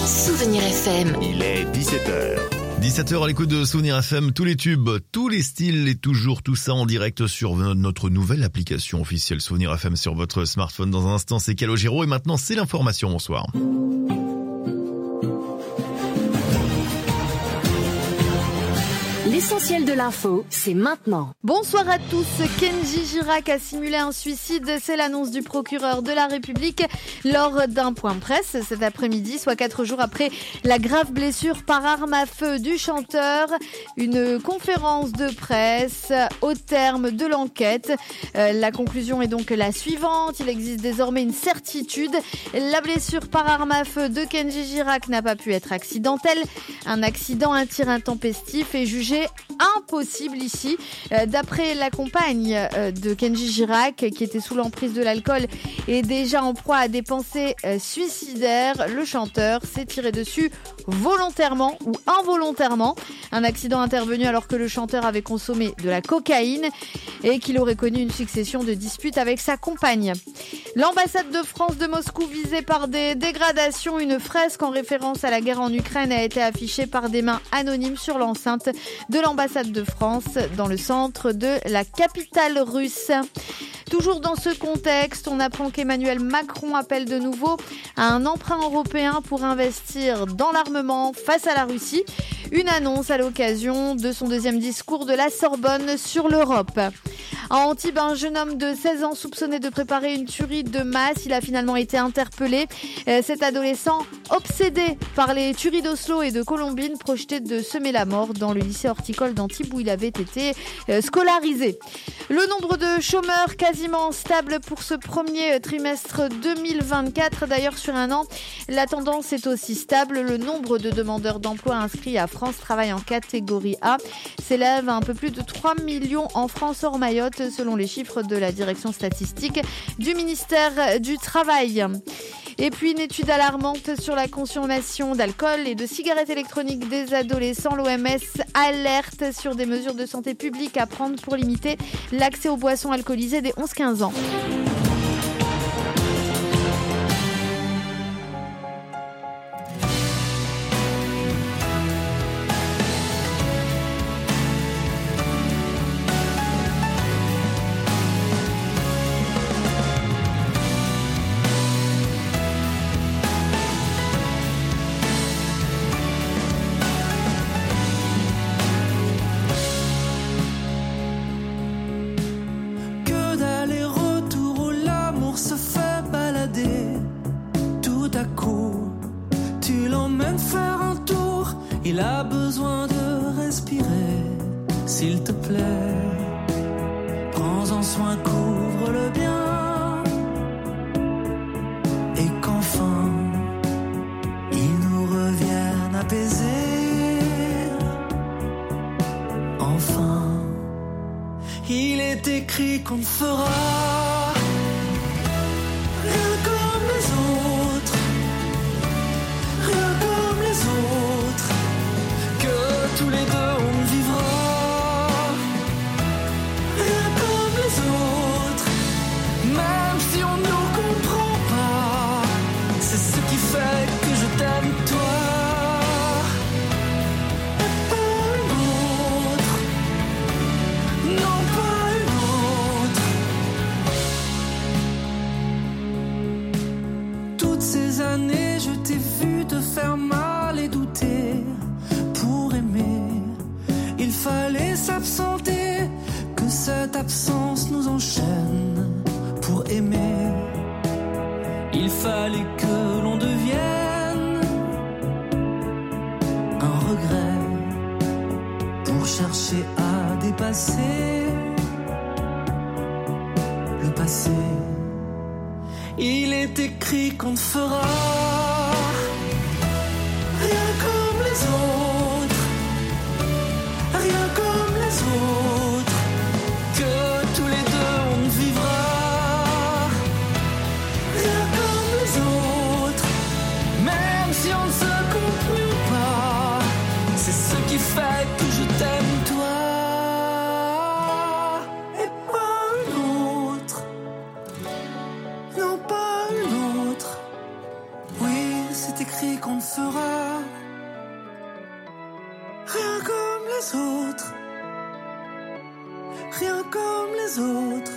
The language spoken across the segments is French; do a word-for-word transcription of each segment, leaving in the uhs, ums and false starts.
Souvenir F M. Il est dix-sept heures. dix-sept heures à l'écoute de Souvenir F M, tous les tubes, tous les styles et toujours tout ça en direct sur notre nouvelle application officielle Souvenir F M sur votre smartphone. Dans un instant, c'est Calogero et maintenant c'est l'information. Bonsoir. L'essentiel de l'info, c'est maintenant. Bonsoir à tous. Kenji Girac a simulé un suicide. C'est l'annonce du procureur de la République lors d'un point de presse cet après-midi, soit quatre jours après la grave blessure par arme à feu du chanteur. Une conférence de presse au terme de l'enquête. Euh, la conclusion est donc la suivante. Il existe désormais une certitude. La blessure par arme à feu de Kenji Girac n'a pas pu être accidentelle. Un accident, un tir intempestif est jugé impossible ici. Euh, d'après la compagne euh, de Kenji Girac, qui était sous l'emprise de l'alcool et déjà en proie à des pensées euh, suicidaires, le chanteur s'est tiré dessus volontairement ou involontairement. Un accident intervenu alors que le chanteur avait consommé de la cocaïne et qu'il aurait connu une succession de disputes avec sa compagne. L'ambassade de France de Moscou visée par des dégradations. Une fresque en référence à la guerre en Ukraine a été affichée par des mains anonymes sur l'enceinte de l'ambassade de France dans le centre de la capitale russe. Toujours dans ce contexte, on apprend qu'Emmanuel Macron appelle de nouveau à un emprunt européen pour investir dans l'armement face à la Russie. Une annonce à l'occasion de son deuxième discours de la Sorbonne sur l'Europe. À Antibes, un jeune homme de seize ans soupçonné de préparer une tuerie de masse. Il a finalement été interpellé. Cet adolescent, obsédé par les tueries d'Oslo et de Colombine, projetait de semer la mort dans le lycée horticole d'Antibes où il avait été scolarisé. Le nombre de chômeurs quasiment stable pour ce premier trimestre deux mille vingt-quatre. D'ailleurs, sur un an, la tendance est aussi stable. Le nombre de demandeurs d'emploi inscrits à France Travail en catégorie A s'élève à un peu plus de trois millions en France hors Mayotte, selon les chiffres de la direction statistique du ministère du Travail. Et puis une étude alarmante sur la consommation d'alcool et de cigarettes électroniques des adolescents. L'O M S alerte sur des mesures de santé publique à prendre pour limiter l'accès aux boissons alcoolisées des onze quinze ans. Il a besoin de respirer, s'il te plaît. Prends-en soin, couvre-le bien. Et qu'enfin, il nous revienne apaisé. Enfin, il est écrit qu'on ne fera rien comme les autres. Rien comme les autres. Tous les deux on vivra rien comme les autres. Même si on ne nous comprend pas, c'est ce qui fait que je t'aime toi. Et pas une autre. Non, pas une autre. Toutes ces années je t'ai vu te faire mal et douter. Il fallait s'absenter, que cette absence nous enchaîne pour aimer. Il fallait que l'on devienne un regret pour chercher à dépasser le passé. Il est écrit qu'on ne fera rien comme les autres. Rien comme les autres, que tous les deux on vivra. Rien comme les autres, même si on ne se comprend pas, c'est ce qui fait que je t'aime toi. Et pas une autre, non pas une autre. Oui, c'est est écrit qu'on ne sera rien comme les autres, rien comme les autres.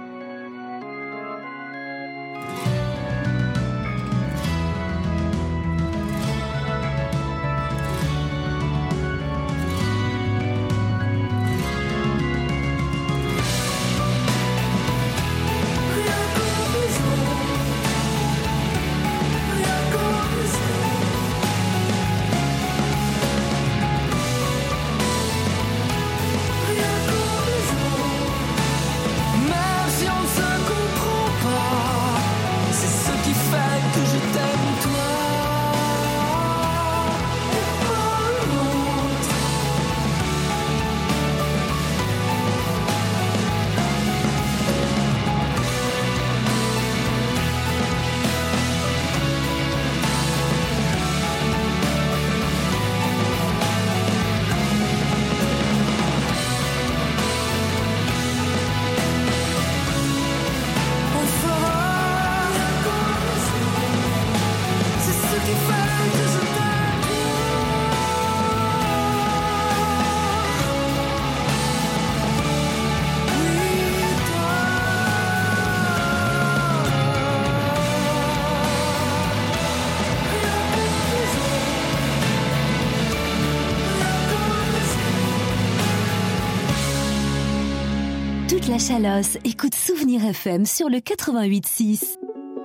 La Chalosse, écoute Souvenir F M sur le quatre-vingt-huit six.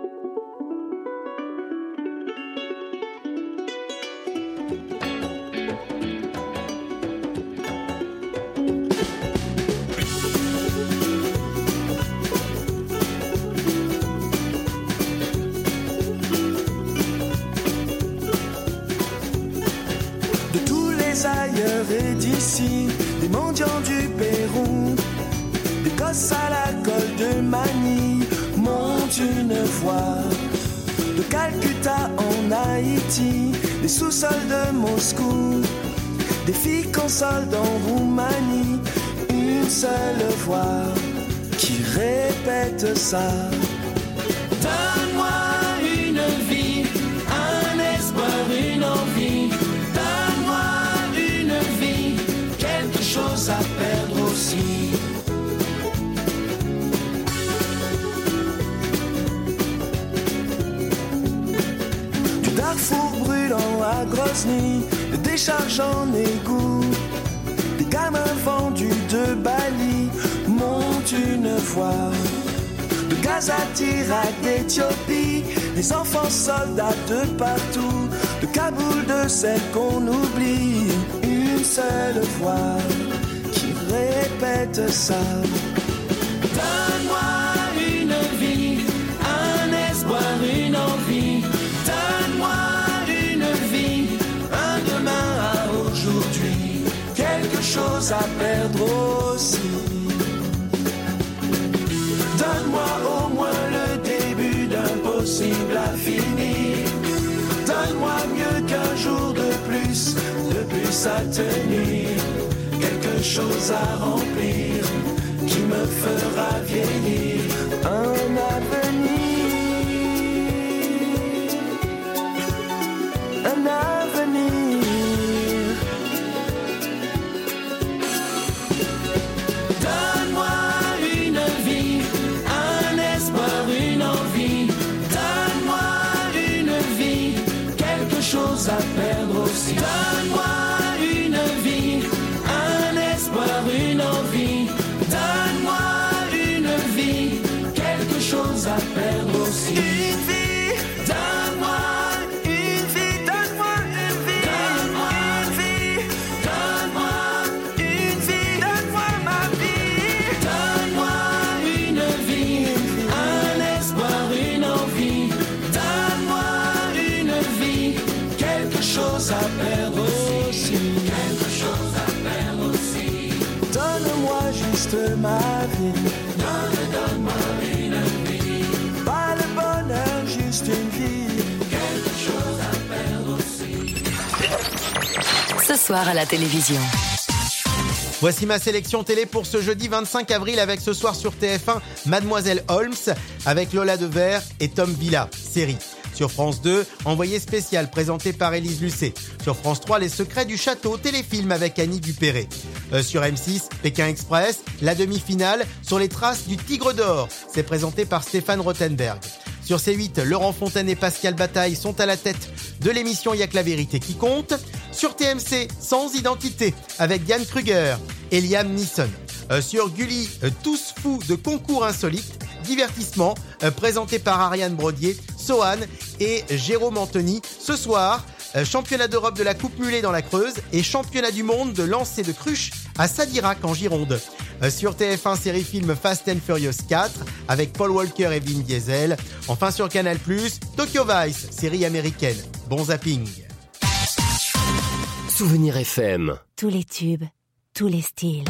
De tous les ailleurs et d'ici, des mendiants du Pérou, des gosses à la colle de Manille montent une voix. De Calcutta en Haïti, des sous-sols de Moscou, des filles consolent en Roumanie, une seule voix qui répète ça. Donne-moi une vie, un espoir, une envie. Donne-moi une vie, quelque chose à perdre aussi. Darfour brûlant à Grozny, des décharges en égout, des gamins vendus de Bali montent une voix. De Gaza, d'Irak, d'Éthiopie, des enfants soldats de partout, de Kaboul, de celles qu'on oublie, une seule voix qui répète ça. Donne-moi une vie, un espoir, une envie. Quelque chose à perdre aussi. Donne-moi au moins le début d'un possible à finir. Donne-moi mieux qu'un jour de plus, de plus à tenir. Quelque chose à remplir qui me fera vieillir. Un avenir, un avenir. À perdre aussi. Donne-moi une vie, un espoir, une envie. Donne-moi une vie, quelque chose à perdre aussi. Une vie, donne-moi une vie, donne-moi une vie, donne-moi une vie, donne-moi une vie, donne-moi ma vie. Donne-moi une vie, un espoir, une envie. Donne-moi une vie, quelque chose à perdre aussi, quelque chose à perdre aussi. Donne-moi juste ma vie, donne, donne-moi une vie. Pas le bonheur, juste une vie, quelque chose à perdre aussi. Ce soir à la télévision. Voici ma sélection télé pour ce jeudi vingt-cinq avril avec ce soir sur T F un Mademoiselle Holmes avec Lola Devers et Tom Villa, série. Sur France deux, Envoyé spécial présenté par Élise Lucet. Sur France trois, Les secrets du château, téléfilm avec Annie Dupéré. Euh, sur M six, Pékin Express, la demi-finale sur les traces du Tigre d'Or. C'est présenté par Stéphane Rothenberg. Sur C huit, Laurent Fontaine et Pascal Bataille sont à la tête de l'émission Y'a que la vérité qui compte. Sur T M C, Sans identité, avec Diane Kruger et Liam Neeson. Euh, sur Gulli, euh, Tous fous de concours insolites, divertissement, euh, présenté par Ariane Brodier, Sohan et Jérôme Anthony. Ce soir, euh, championnat d'Europe de la Coupe Mulet dans la Creuse et championnat du monde de lancer de cruche à Sadirac en Gironde. Euh, sur T F un, série film Fast and Furious quatre avec Paul Walker et Vin Diesel. Enfin sur Canal plus, Tokyo Vice, série américaine. Bon zapping. Souvenir F M. Tous les tubes, tous les styles.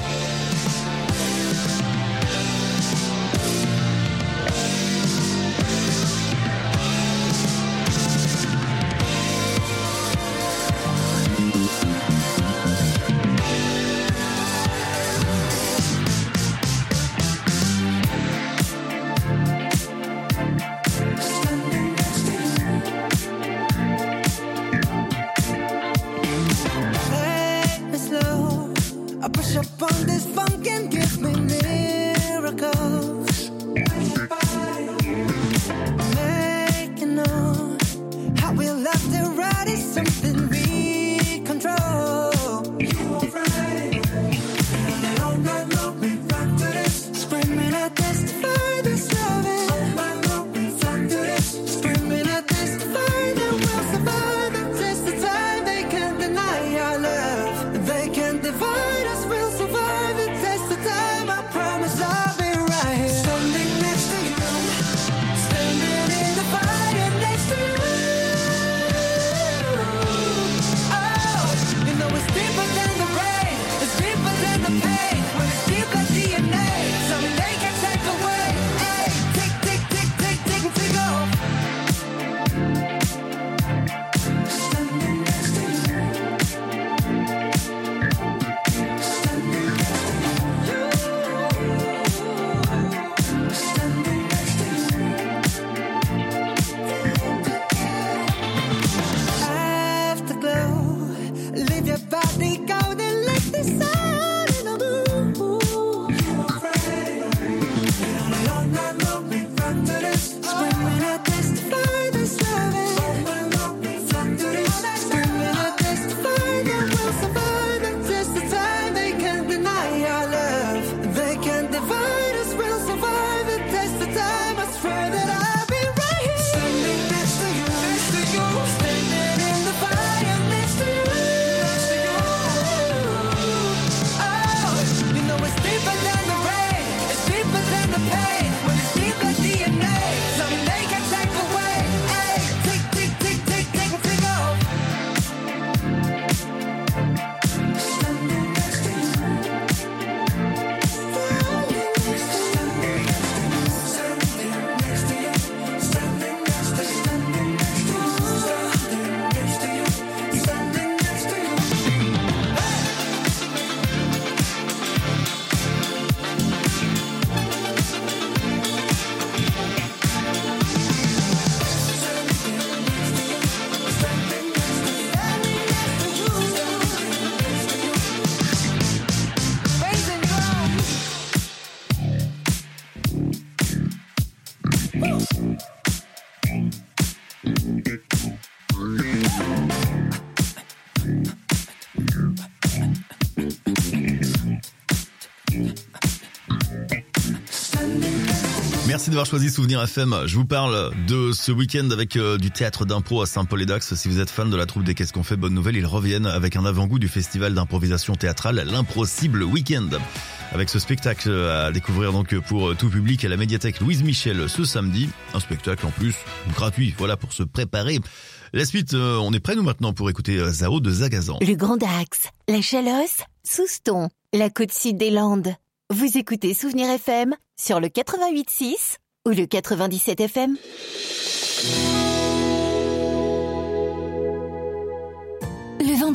Merci d'avoir choisi Souvenir F M. Je vous parle de ce week-end avec euh, du théâtre d'impro à Saint-Paul-et-Dax. Si vous êtes fan de la troupe des Qu'est-ce qu'on fait, bonne nouvelle, ils reviennent avec un avant-goût du festival d'improvisation théâtrale l'Improsible Week-end. Avec ce spectacle à découvrir donc pour tout public à la médiathèque Louise Michel ce samedi. Un spectacle en plus gratuit, voilà, pour se préparer. La suite, euh, on est prêts nous maintenant pour écouter Zao de Zagazan. Le Grand Dax, la Chalosse, Souston, la Côte-Sud des Landes. Vous écoutez Souvenir F M sur le quatre-vingt-huit six ou le quatre-vingt-dix-sept F M. Le vendredi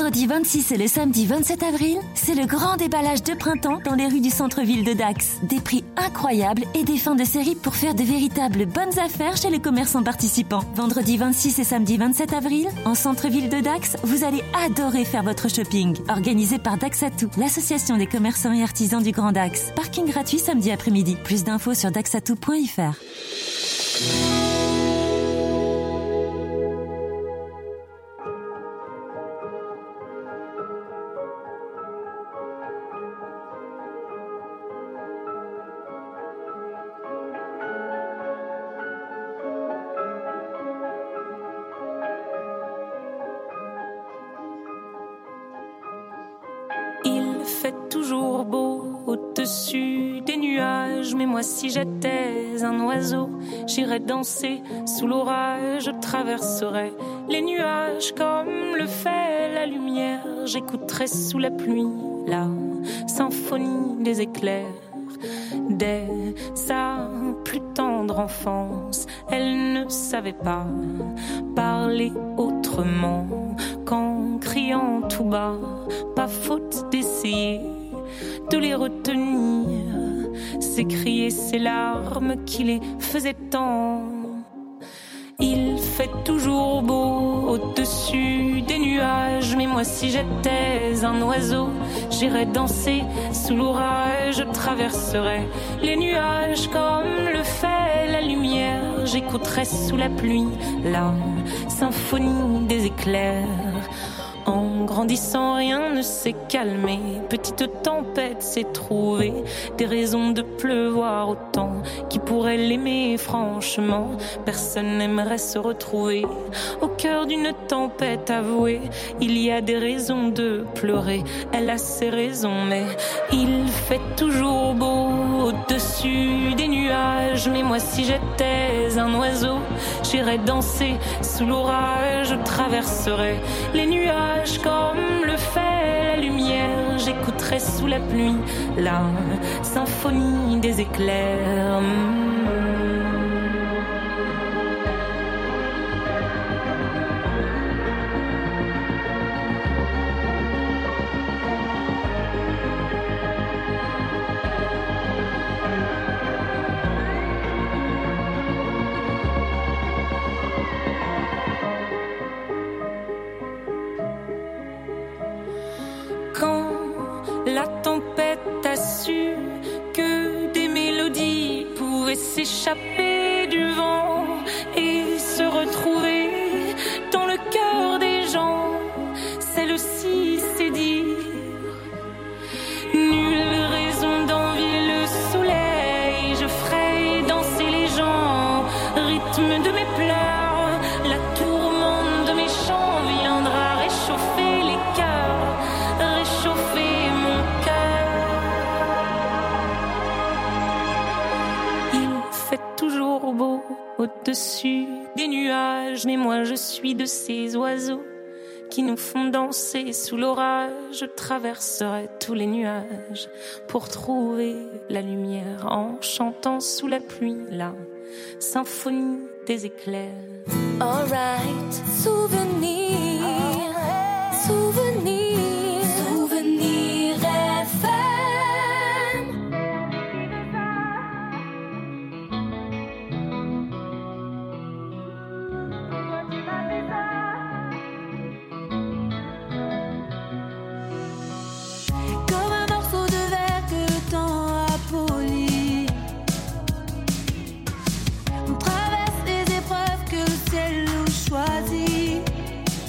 vendredi vingt-six et le samedi vingt-sept avril, c'est le grand déballage de printemps dans les rues du centre-ville de Dax. Des prix incroyables et des fins de série pour faire de véritables bonnes affaires chez les commerçants participants. Vendredi vingt-six et samedi vingt-sept avril, en centre-ville de Dax, vous allez adorer faire votre shopping. Organisé par Daxatou, l'association des commerçants et artisans du Grand Dax. Parking gratuit samedi après-midi. Plus d'infos sur daxatou point f r. Il fait toujours beau au-dessus des nuages, mais moi si j'étais un oiseau, j'irais danser sous l'orage, je traverserais les nuages comme le fait la lumière, j'écouterais sous la pluie la symphonie des éclairs. Dès sa plus tendre enfance, elle ne savait pas parler autrement qu'en criant tout bas. Pas faute d'essayer de les retenir, s'écrier ces larmes qui les faisaient tant. Il fait toujours beau au-dessus des nuages, mais moi si j'étais un oiseau, j'irais danser sous l'orage, je traverserais les nuages comme le fait la lumière, j'écouterais sous la pluie la symphonie des éclairs. En grandissant, rien ne s'est calmé. Petite tempête s'est trouvée des raisons de pleuvoir autant. Qui pourrait l'aimer franchement? Personne n'aimerait se retrouver au cœur d'une tempête avouée. Il y a des raisons de pleurer. Elle a ses raisons, mais il fait toujours beau au-dessus des nuages. Mais moi, si j'étais un oiseau, j'irais danser sous l'orage. Je traverserais les nuages comme le fait la lumière, j'écouterai sous la pluie la symphonie des éclairs. La tempête a su que des mélodies pouvaient s'échapper du vent et se retrouver dans le cœur des gens. Celle-ci, c'est dire nulle raison d'envier le soleil. Je ferai danser les gens, rythme de mes pleurs. La tourmente de mes chants viendra réchauffer les cœurs, réchauffer beau au-dessus des nuages, mais moi je suis de ces oiseaux qui nous font danser sous l'orage. Je traverserai tous les nuages pour trouver la lumière en chantant sous la pluie la symphonie des éclairs. Alright, souvenir, souvenir, souvenir F M. Comme un morceau de verre que le temps a poli, on traverse les épreuves que le ciel nous choisit.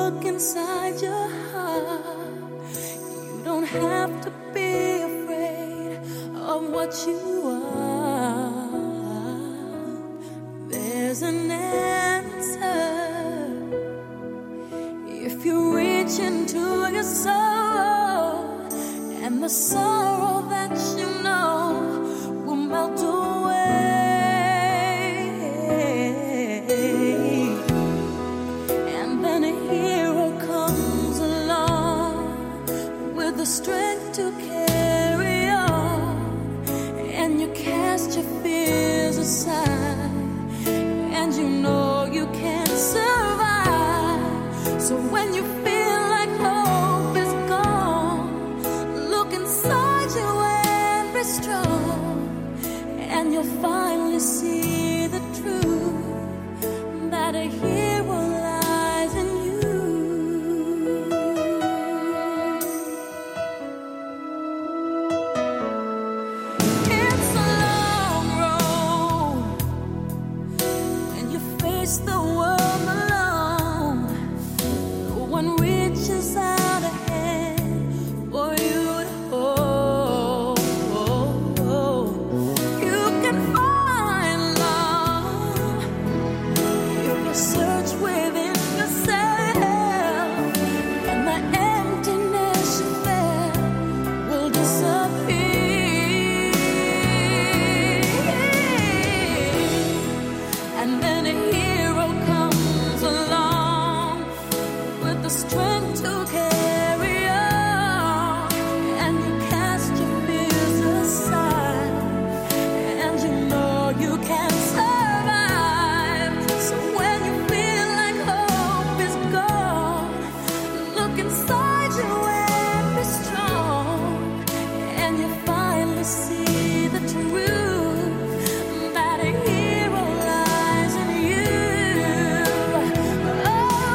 look inside your heart, you don't have to be afraid of what you are. There's an answer if you reach into your soul, and the sorrow that you know will melt away. And then a hero comes along with the strength to carry on, and you cast your fears aside, and you know you can't survive. So when you feel like hope is gone, look inside you and be strong, and you'll finally see the truth, that a hero lies in you. It's a long road when you face the world alone. No one reaches out a hand for you to hold. You can find love if you search within yourself, and the emptiness you felt will disappear. And then a hero comes along with the strength to carry on, and you cast your fears aside, and you know you can survive. So when you feel like hope is gone, look inside you and be strong, and you finally see the truth, that a hero lies in you. Oh,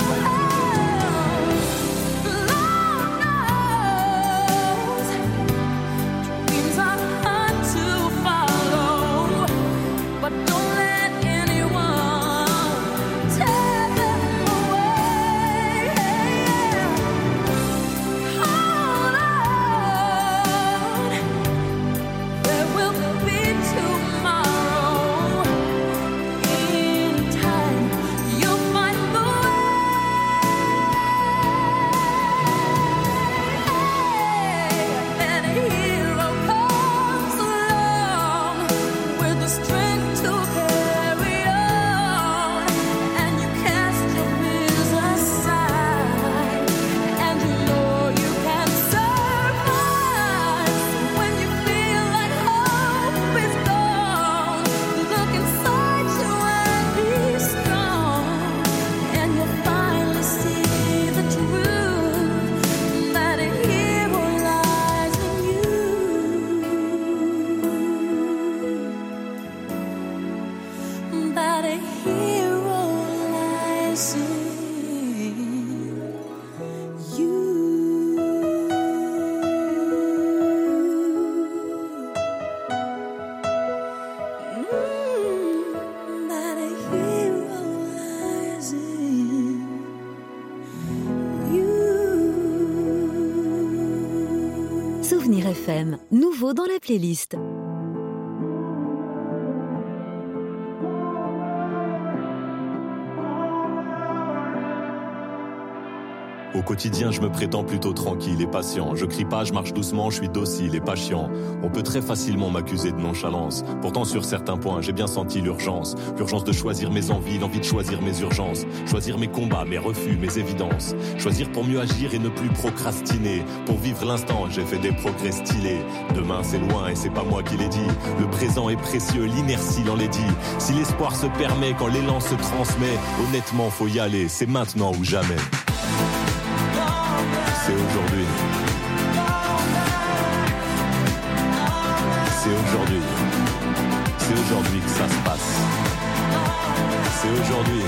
Lord knows dreams are hard to follow, but don't let anyone tear them away. Hold on, there will be tomorrow. In time, you'll find the way. And a hero comes along with the strength to carry on, and you cast your fears aside, and you know you can survive. So when you feel like hope is gone, look inside you and be strong, and you'll finally see the truth, that a hero lies in you. That a hero lies in you. Mm, that a hero lies in you. Souvenir F M, nouveau dans la playlist. Au quotidien, je me prétends plutôt tranquille et patient. Je crie pas, je marche doucement, je suis docile et pas chiant. On peut très facilement m'accuser de nonchalance. Pourtant, sur certains points, j'ai bien senti l'urgence. L'urgence de choisir mes envies, l'envie de choisir mes urgences. Choisir mes combats, mes refus, mes évidences. Choisir pour mieux agir et ne plus procrastiner. Pour vivre l'instant, j'ai fait des progrès stylés. Demain, c'est loin et c'est pas moi qui l'ai dit. Le présent est précieux, l'inertie l'en l'est dit. Si l'espoir se permet, quand l'élan se transmet, honnêtement, faut y aller. C'est maintenant ou jamais. C'est aujourd'hui. C'est aujourd'hui. C'est aujourd'hui que ça se passe. C'est aujourd'hui.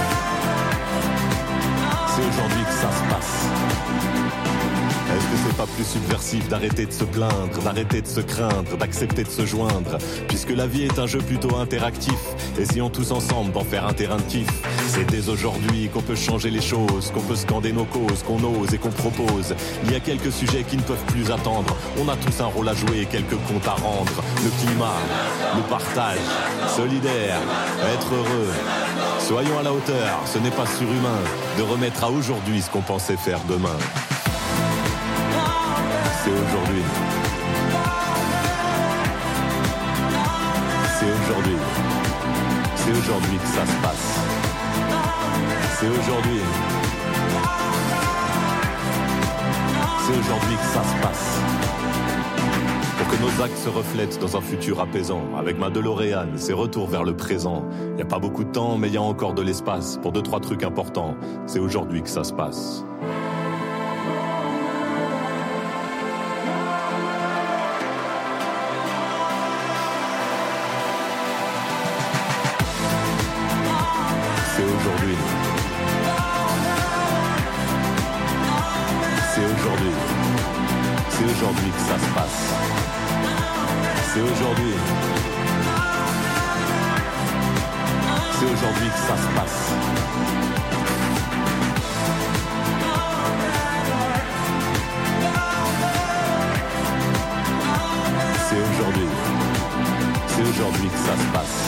C'est aujourd'hui que ça se passe. Est-ce que c'est pas plus subversif d'arrêter de se plaindre, d'arrêter de se craindre, d'accepter de se joindre. Puisque la vie est un jeu plutôt interactif, essayons tous ensemble d'en faire un terrain de kiff. C'est dès aujourd'hui qu'on peut changer les choses, qu'on peut scander nos causes, qu'on ose et qu'on propose. Il y a quelques sujets qui ne peuvent plus attendre. On a tous un rôle à jouer et quelques comptes à rendre. Le climat, le partage, solidaire, être heureux. Soyons à la hauteur, ce n'est pas surhumain de remettre à aujourd'hui ce qu'on pensait faire demain. C'est aujourd'hui. C'est aujourd'hui. C'est aujourd'hui que ça se passe. C'est aujourd'hui. C'est aujourd'hui que ça se passe. Pour que nos actes se reflètent dans un futur apaisant. Avec ma DeLorean, c'est retour vers le présent. Y a pas beaucoup de temps, mais y a encore de l'espace pour deux, trois trucs importants. C'est aujourd'hui que ça se passe. C'est aujourd'hui. C'est aujourd'hui. C'est aujourd'hui que ça se passe. C'est aujourd'hui. C'est aujourd'hui que ça se passe. C'est aujourd'hui. C'est aujourd'hui que ça se passe.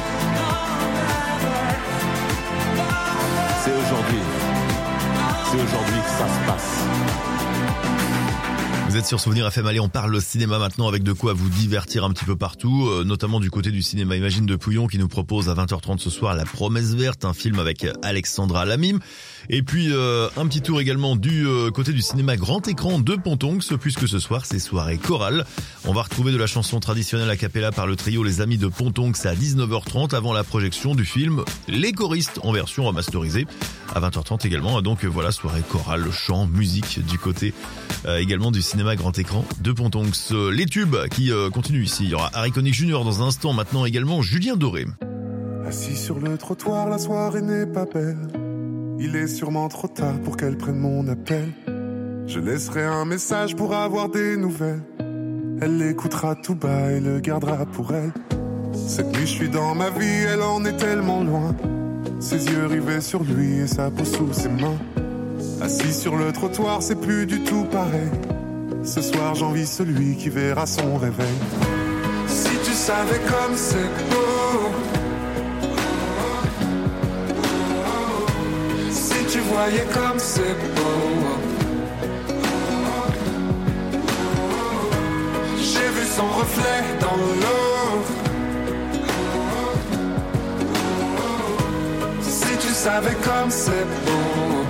C'est aujourd'hui. C'est aujourd'hui que ça se passe. Vous êtes sur Souvenir F M, allez on parle cinéma maintenant avec de quoi vous divertir un petit peu partout, euh, notamment du côté du cinéma Imagine de Pouillon qui nous propose à vingt heures trente ce soir La Promesse Verte, un film avec Alexandra Lamim. Et puis euh, un petit tour également du euh, côté du cinéma grand écran de Pontonx, puisque ce soir c'est soirée chorale. On va retrouver de la chanson traditionnelle a cappella par le trio Les Amis de Pontonx à dix-neuf heures trente avant la projection du film Les Choristes en version remasterisée à vingt heures trente également. Donc voilà, soirée chorale, chant, musique du côté euh, également du cinéma grand écran de Pontonx. Euh, les tubes qui euh, continuent ici. Il y aura Harry Connick Junior dans un instant, maintenant également Julien Doré. Assis sur le trottoir, la soirée n'est pas belle. Il est sûrement trop tard pour qu'elle prenne mon appel. Je laisserai un message pour avoir des nouvelles. Elle l'écoutera tout bas et le gardera pour elle. Cette nuit je suis dans ma vie, elle en est tellement loin. Ses yeux rivés sur lui et sa peau sous ses mains. Assis sur le trottoir, c'est plus du tout pareil. Ce soir j'envie celui qui verra son réveil. Si tu savais comme c'est beau, si tu voyais comme c'est beau. J'ai vu son reflet dans l'eau. Si tu savais comme c'est beau.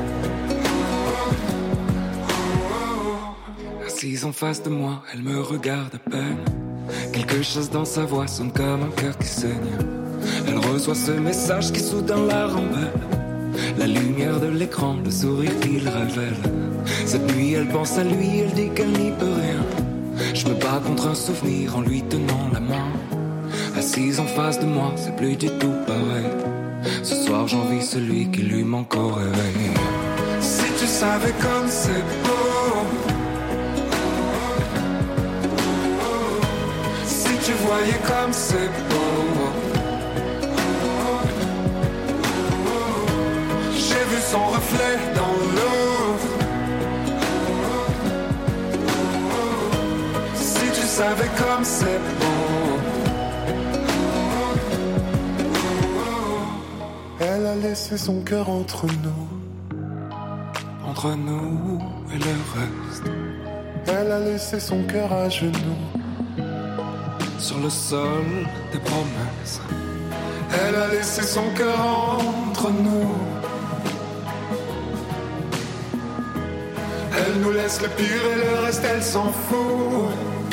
Assise en face de moi, elle me regarde à peine. Quelque chose dans sa voix sonne comme un cœur qui saigne. Elle reçoit ce message qui soudain la rend belle. La lumière de l'écran, le sourire qu'il révèle. Cette nuit elle pense à lui, elle dit qu'elle n'y peut rien. Je me bats contre un souvenir en lui tenant la main. Assise en face de moi, c'est plus du tout pareil. Ce soir j'envie celui qui lui manque au réveil. Si tu savais comme c'est beau, si tu voyais comme c'est beau. J'ai vu son reflet dans l'eau. Si tu savais comme c'est beau. Elle a laissé son cœur entre nous, entre nous et le reste. Elle a laissé son cœur à genoux, sur le sol des promesses. Elle a laissé son cœur entre nous. Elle nous laisse le pire et le reste elle s'en fout.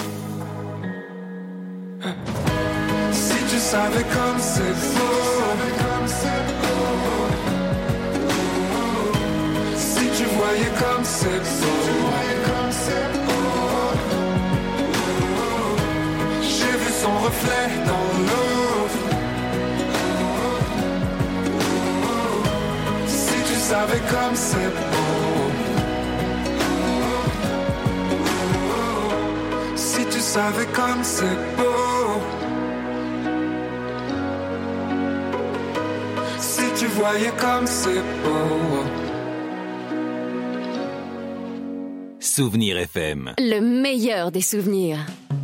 Si tu savais comme c'est beau. Si tu voyais comme c'est beau. J'ai vu son reflet dans l'eau. Si tu savais comme c'est beau. savais comme c'est beau. Si tu voyais comme c'est beau. Souvenir F M. Le meilleur des souvenirs.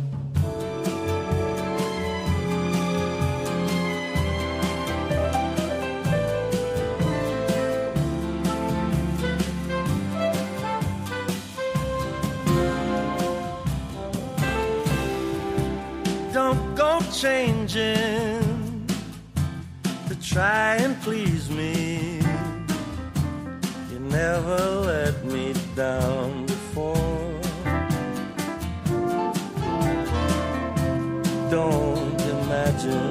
Don't go changing to try and please me. You never let me down before. Don't imagine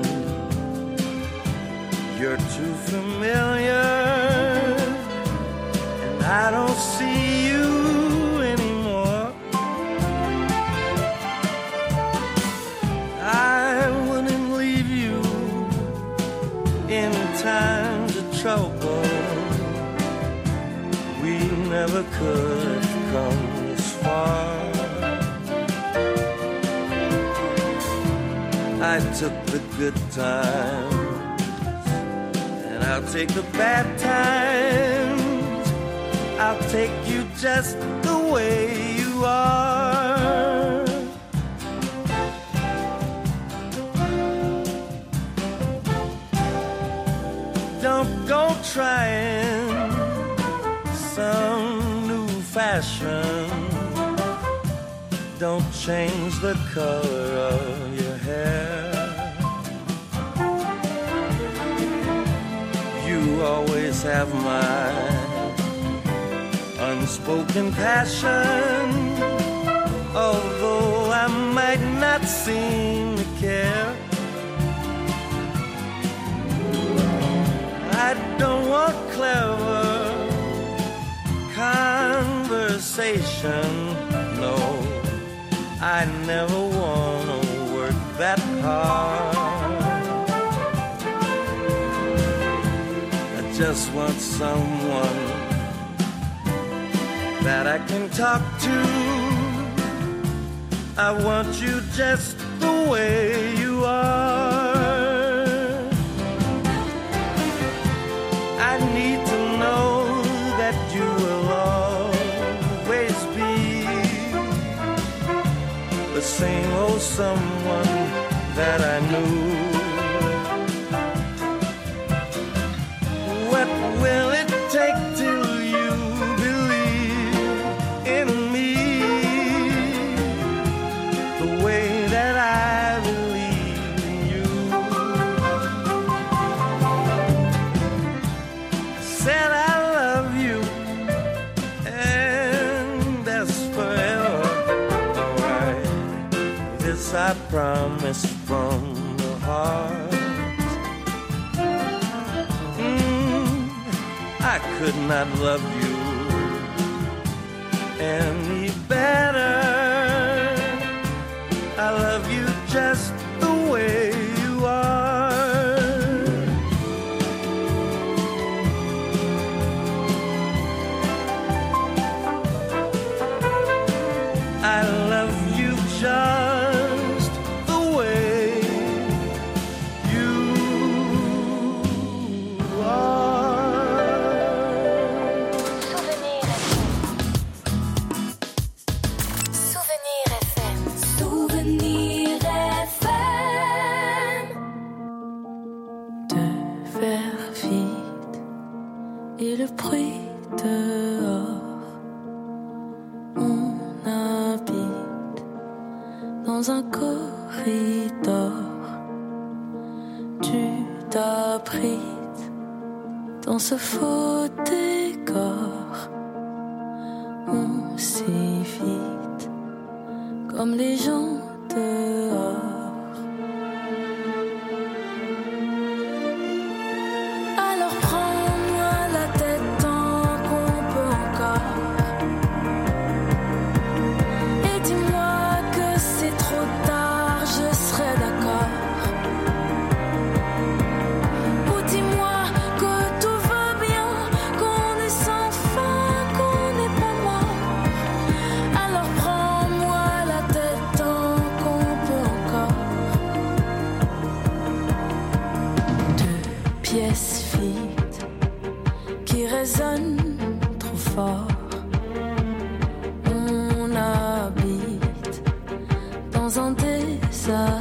you're too familiar, and I don't see you anymore. I wouldn't leave you in times of trouble. We never could have come this far. I took the good times, and I'll take the bad times. I'll take you just the way you are. Don't go trying some new fashion. Don't change the color of your hair. You always have my unspoken passion, although I might not seem to care. I don't want clever conversation, no. I never wanna work that hard. I just want someone that I can talk to. I want you just the way you are. I need to know that you will always be the same old someone that I knew. What will it take till you believe in me the way that I believe in you? I said I love you, and that's forever. Alright, this I promise from the heart. Mm, I could not love you any better. I love you just the way you are. I love you just the way you are. Souvenir F M. Souvenir F M. De faire vite et le bruit dehors. On habite dans un corridor. Tu t'abrites dans ce faux décor. On s'évite comme les gens dehors. Alors prends-moi la tête tant qu'on peut encore. Et dis-moi que c'est trop tard, je serai d'accord. Ou dis-moi que tout va bien, qu'on est sans fin, qu'on n'est pas mort. Alors prends-moi la tête tant peine trop fort. On habite dans un désaccord.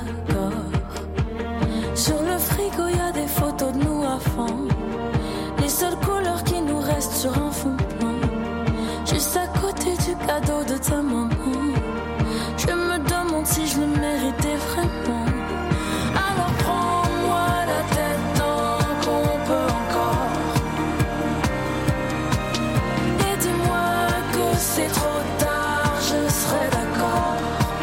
Sur le frigo y a des photos de nous à fond. Les seules couleurs qui nous restent sur un fond blanc. Juste à côté du cadeau de ta maman. Je me demande si je le méritais vraiment. Alors prends-moi la tête tant qu'on peut encore. Et dis-moi que c'est trop tard, je serai d'accord.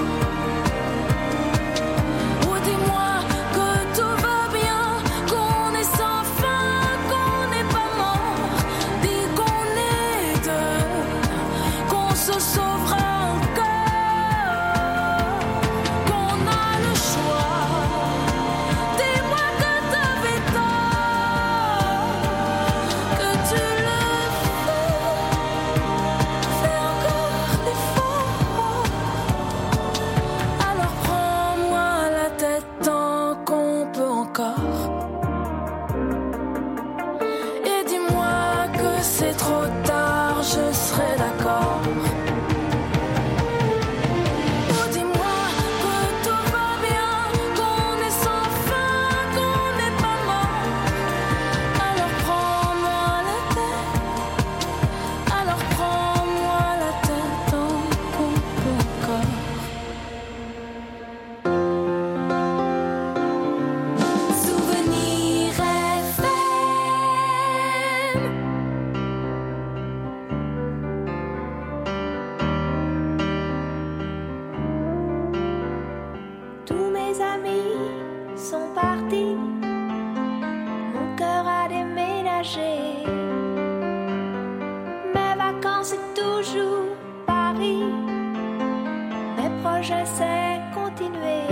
Ou dis-moi que tout va bien, qu'on est sans fin, qu'on n'est pas mort. Dis qu'on est deux, qu'on se sauvera encore, qu'on a le choix. Dis-moi que t'avais tort, que tu le fais, fais encore l'effort. Alors prends-moi la tête tant qu'on peut encore. Et dis-moi que c'est trop tard, je serai d'accord. Ou dis-moi que tout va bien, qu'on est sans fin, qu'on n'est pas mort. Alors prends-moi la tête, alors prends-moi la tête tant qu'on peut encore. Souvenir F M. Tous mes amis sont partis, mon cœur a déménagé. Mes vacances c'est toujours Paris, mes projets c'est continuer,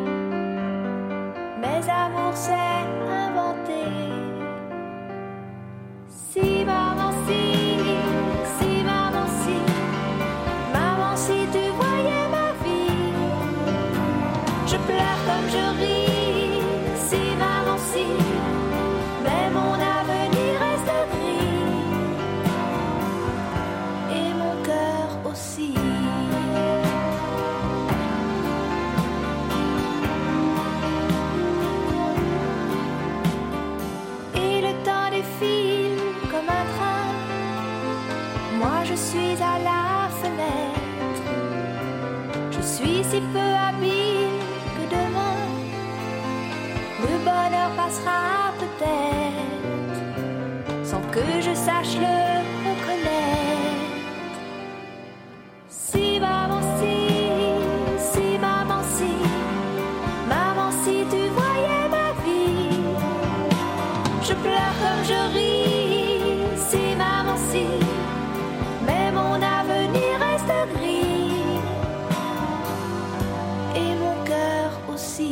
mes amours c'est inventer. Si maman si, si maman si, maman si tu voyais ma vie. Je pleure comme je ris, si maman si, mais mon avenir reste gris, et mon cœur aussi. Et le temps défile comme un train, moi je suis à la fenêtre. Je suis si peu habile que demain le bonheur passera peut-être sans que je sache le reconnaître. Si maman si, si maman si, maman si tu voyais ma vie. Je pleure comme je ris, si maman si, mais mon avenir reste gris, et mon cœur aussi.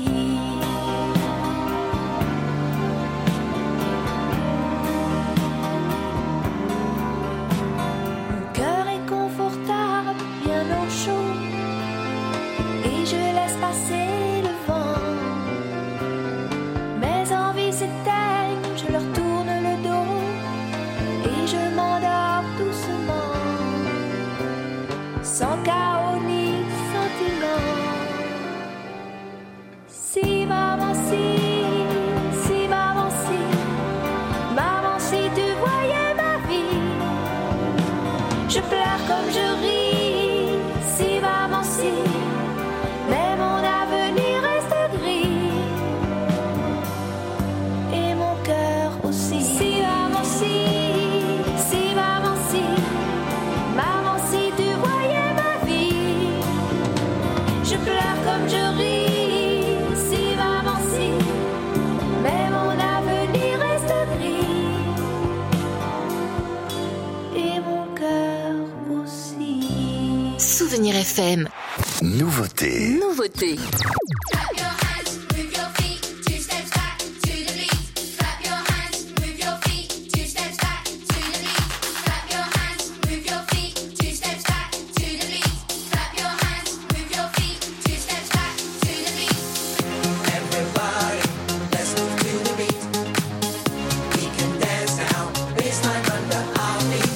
Mon cœur est confortable, bien au chaud, et je laisse passer le vent. Mes envies s'éteignent, je leur tourne le dos, et je m'endors doucement, sans chaos ni sentiment. Si maman si, si maman si, maman si tu voyais ma vie. Je pleure comme je ris, si maman si, mais mon avenir reste gris, et mon cœur aussi. Si maman si, si maman si, maman si tu voyais ma vie. Je pleure comme je ris, si maman si, mais mon avenir reste gris, et mon cœur aussi. Souvenir F M. Nouveauté. Nouveauté. Baseline under our feet.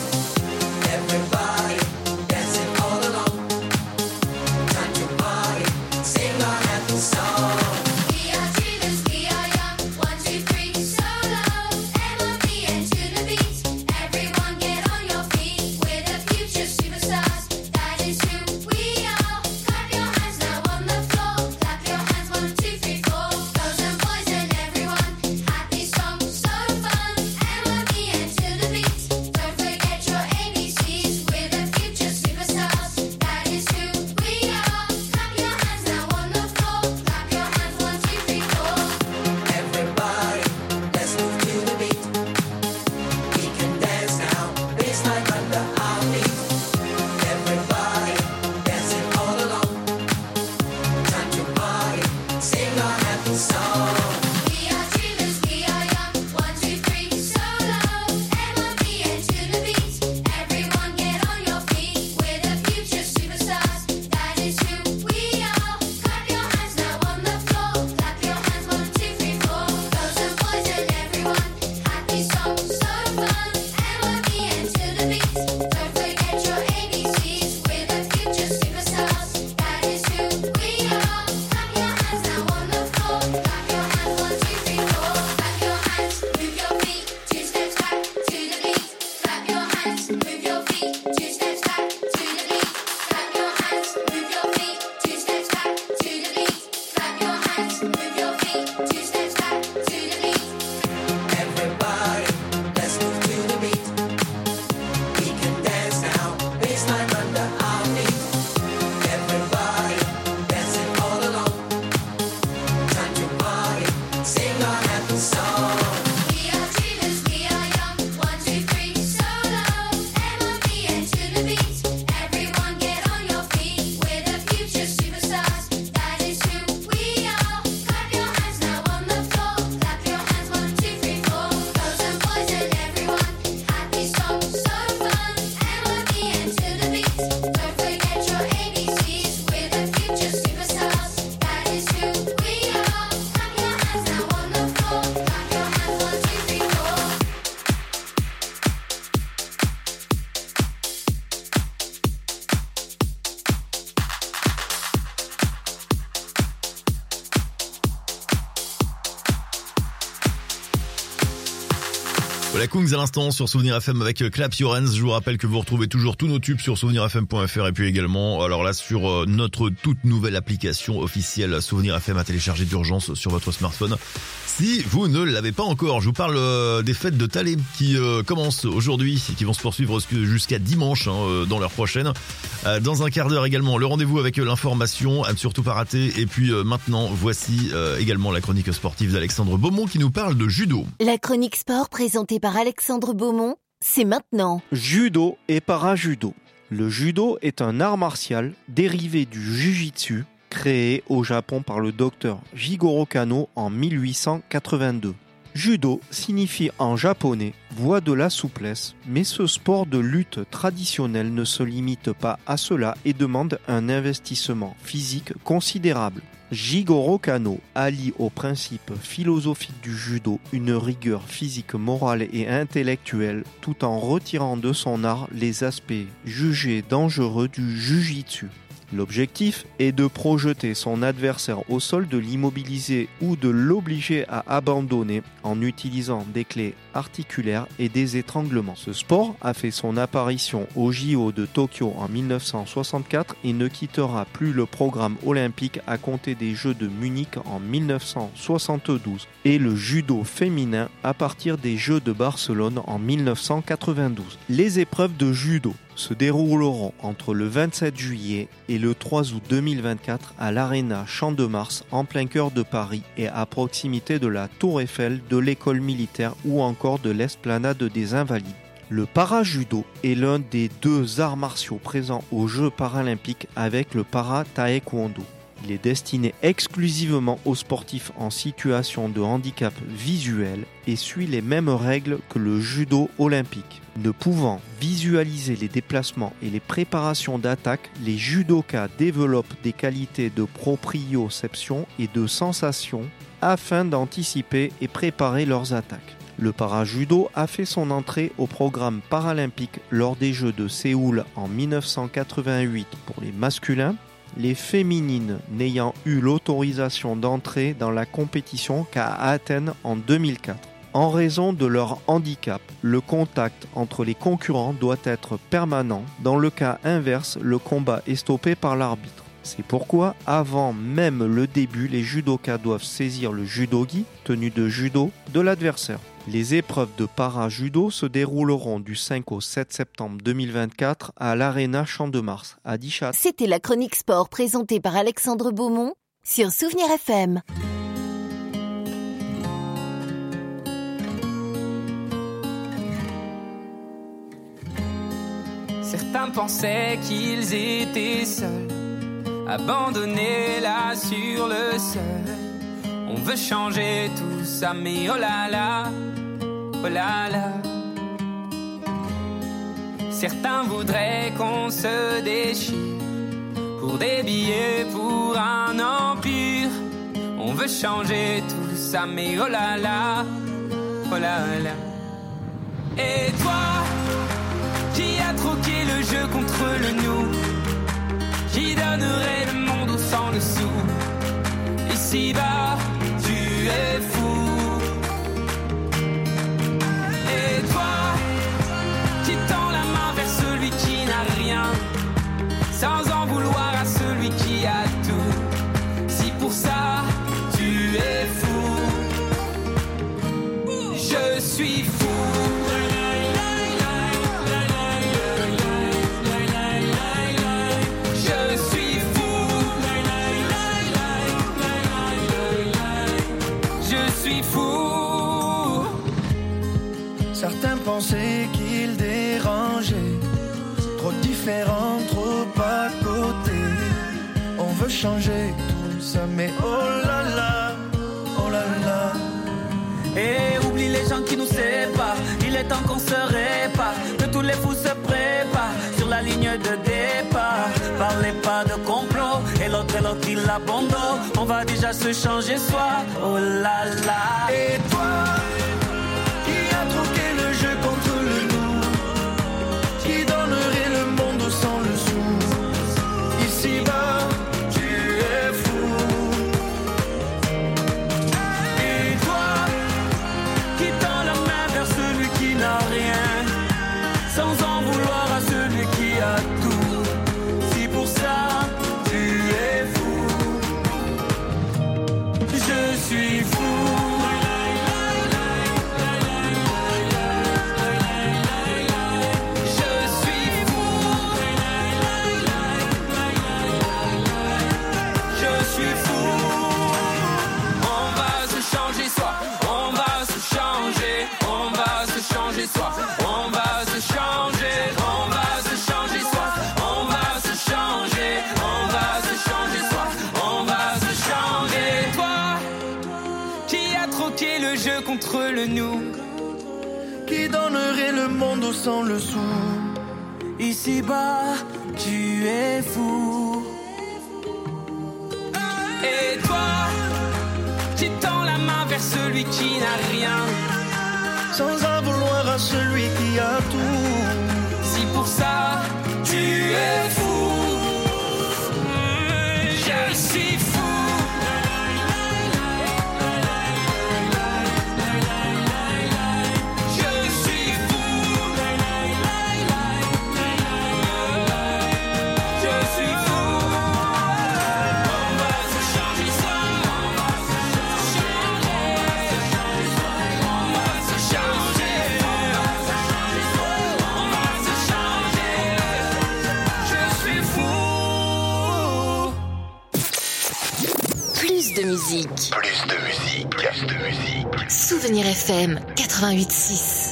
La Kungs à l'instant sur Souvenir F M avec Clap Your Hands. Je vous rappelle que vous retrouvez toujours tous nos tubes sur souvenir f m point f r et puis également, alors là, sur notre toute nouvelle application officielle Souvenir F M à télécharger d'urgence sur votre smartphone. Si vous ne l'avez pas encore, je vous parle des fêtes de Thalès qui euh, commencent aujourd'hui et qui vont se poursuivre jusqu'à dimanche hein, dans l'heure prochaine. Euh, dans un quart d'heure également, le rendez-vous avec l'information, à ne surtout pas rater. Et puis euh, maintenant, voici euh, également la chronique sportive d'Alexandre Beaumont qui nous parle de judo. La chronique sport présentée par Alexandre Beaumont, c'est maintenant. Judo et para-judo. Le judo est un art martial dérivé du jujitsu, créé au Japon par le docteur Jigoro Kano en mille huit cent quatre-vingt-deux. Judo signifie en japonais « voie de la souplesse », mais ce sport de lutte traditionnel ne se limite pas à cela et demande un investissement physique considérable. Jigoro Kano allie au principe philosophique du judo une rigueur physique, morale et intellectuelle tout en retirant de son art les aspects jugés dangereux du jujitsu. L'objectif est de projeter son adversaire au sol, de l'immobiliser ou de l'obliger à abandonner en utilisant des clés articulaires et des étranglements. Ce sport a fait son apparition aux J O de Tokyo en mille neuf cent soixante-quatre et ne quittera plus le programme olympique à compter des Jeux de Munich en mille neuf cent soixante-douze et le judo féminin à partir des Jeux de Barcelone en mille neuf cent quatre-vingt-douze. Les épreuves de judo se dérouleront entre le vingt-sept juillet et le trois août deux mille vingt-quatre à l'Arena Champ de Mars en plein cœur de Paris et à proximité de la Tour Eiffel, de l'école militaire ou encore de l'esplanade des Invalides. Le para-judo est l'un des deux arts martiaux présents aux Jeux paralympiques avec le para-taekwondo. Il est destiné exclusivement aux sportifs en situation de handicap visuel et suit les mêmes règles que le judo olympique. Ne pouvant visualiser les déplacements et les préparations d'attaque, les judokas développent des qualités de proprioception et de sensation afin d'anticiper et préparer leurs attaques. Le para-judo a fait son entrée au programme paralympique lors des Jeux de Séoul en mille neuf cent quatre-vingt-huit pour les masculins, les féminines n'ayant eu l'autorisation d'entrer dans la compétition qu'à Athènes en deux mille quatre. En raison de leur handicap, le contact entre les concurrents doit être permanent. Dans le cas inverse, le combat est stoppé par l'arbitre. C'est pourquoi, avant même le début, les judokas doivent saisir le judogi, tenue de judo, de l'adversaire. Les épreuves de para-judo se dérouleront du cinq au sept septembre deux mille vingt-quatre à l'Arena Champ de Mars, à Dichat. C'était la chronique sport présentée par Alexandre Beaumont sur Souvenir F M. Certains pensaient qu'ils étaient seuls, abandonnés là sur le sol. On veut changer tout ça, mais oh là là, oh là là. Certains voudraient qu'on se déchire pour des billets, pour un empire. On veut changer tout ça, mais oh là là, oh là là. Et toi, qui a troqué le jeu contre le nous, qui donnerait le monde au sang dessous. Ici-bas, tu es fou. Et toi, qui tend la main vers celui qui n'a rien, sans en vouloir à celui qui a tout. Si pour ça, tu es fou, je suis fou. Certains pensaient qu'ils dérangeaient, trop différents, trop à côté. On veut changer tout ça, mais oh là là, oh là là. Et oublie les gens qui nous séparent, il est temps qu'on se répare, que tous les fous se préparent sur la ligne de départ. Parlez pas de complot, et l'autre et l'autre il abandonne. On va déjà se changer soi, oh là là. Et toi, qui a troqué le jeu contre le nous, qui donnerait le monde sans le sou. Ici-bas, tu es fou. Et toi, qui tend la main vers celui qui contre le nous, qui donnerait le monde au sang le sou. Ici-bas, tu es fou. Et toi, tu tends la main vers celui qui n'a rien, sans en vouloir à celui qui a tout. Si pour ça, tu es fou. Je suis fou. De musique. Plus de musique. Plus de musique. Souvenir F M quatre-vingt-huit six.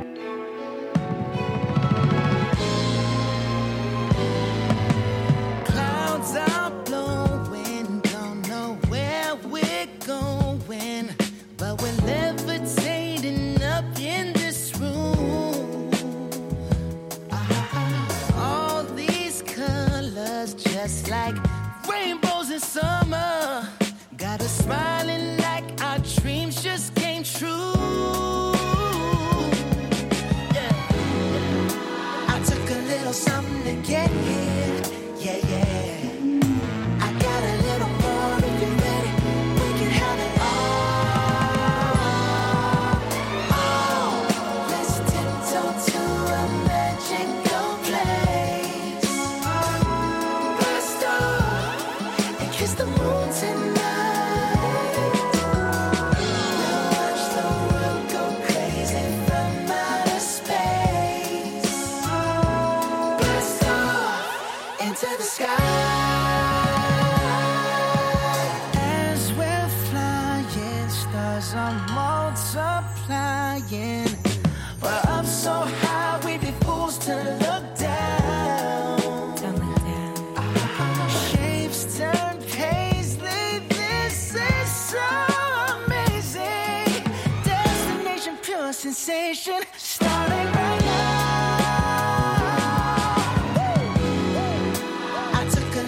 Clouds are blowing, don't know where we're going, but we're levitating up in this room. Ah, all these colors just like rainbows in summer. Got us smiling like our dreams just came true. Yeah. I took a little something to get here. Yeah, yeah. I got a little more if you're ready. We can have it all. Oh, let's tiptoe to a magical place. Blast off and kiss the moon tonight. Multiplying, but up so high we'd be fools to look down. Shapes turn paisley, this is so amazing. Destination, pure sensation, starting right now. I took a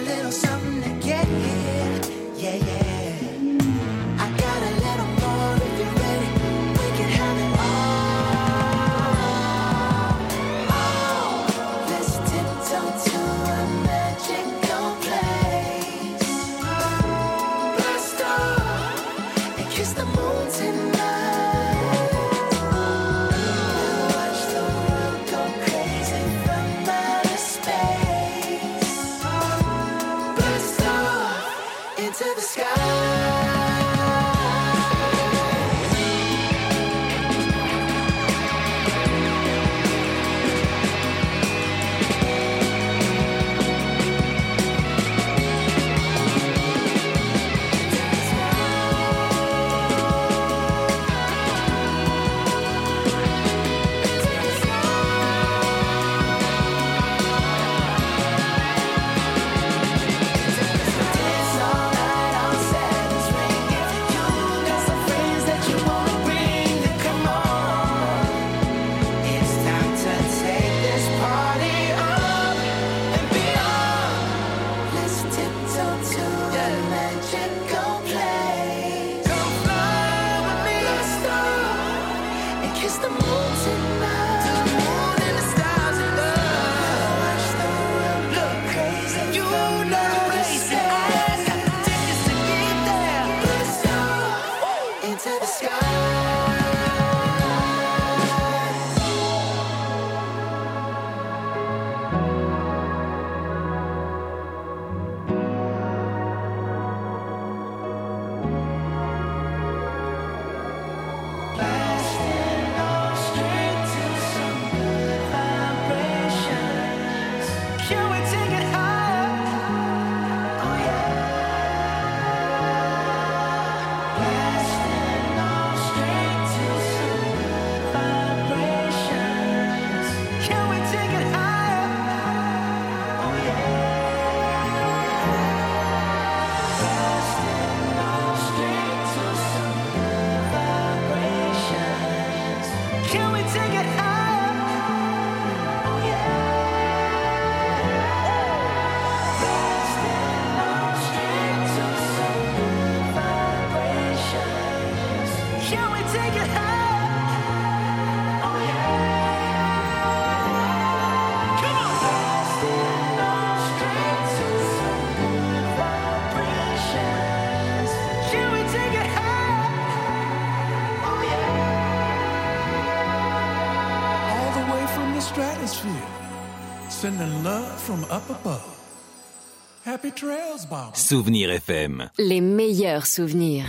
Sending love from up above. Happy trails, Bob. Souvenir F M. Les meilleurs souvenirs.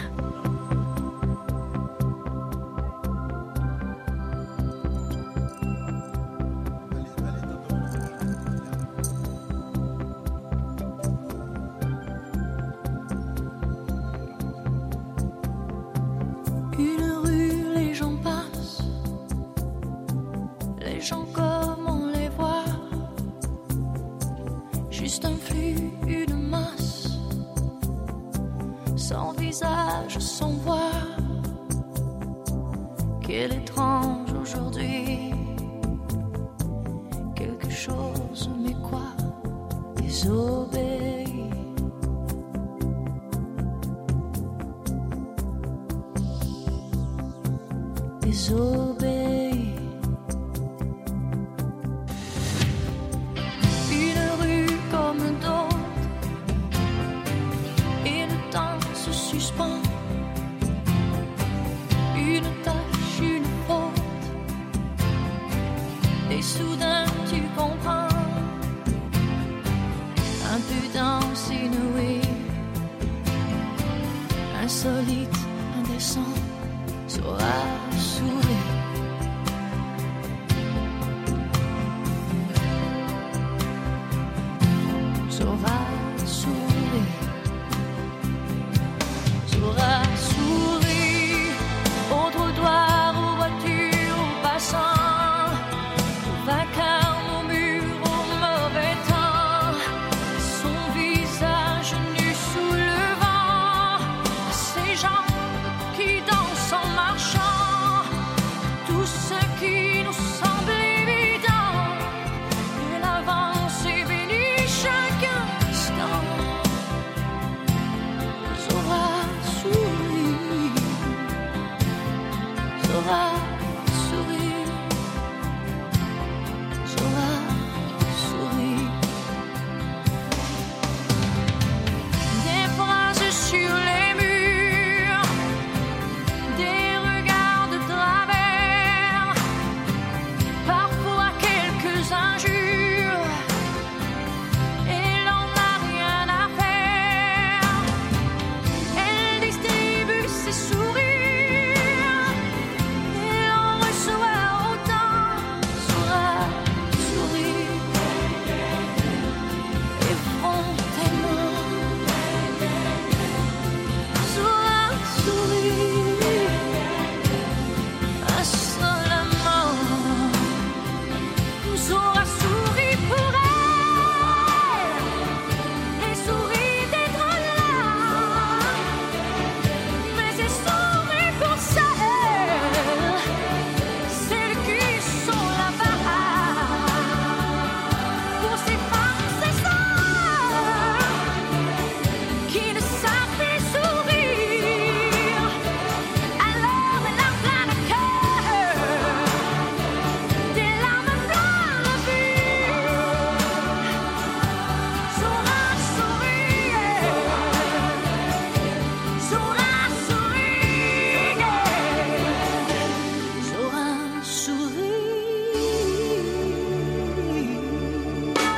Une rue, les gens passent, les gens comme on les voit, juste un flux, une masse, sans visage, sans voix. Quel étrange aujourd'hui, quelque chose, mais quoi, désobéit. Désobéit. Une rue comme d'autres, et le temps se suspend. Une tâche, une faute, et soudain tu comprends. Impudence inouïe, insolite, indécent, sauvage.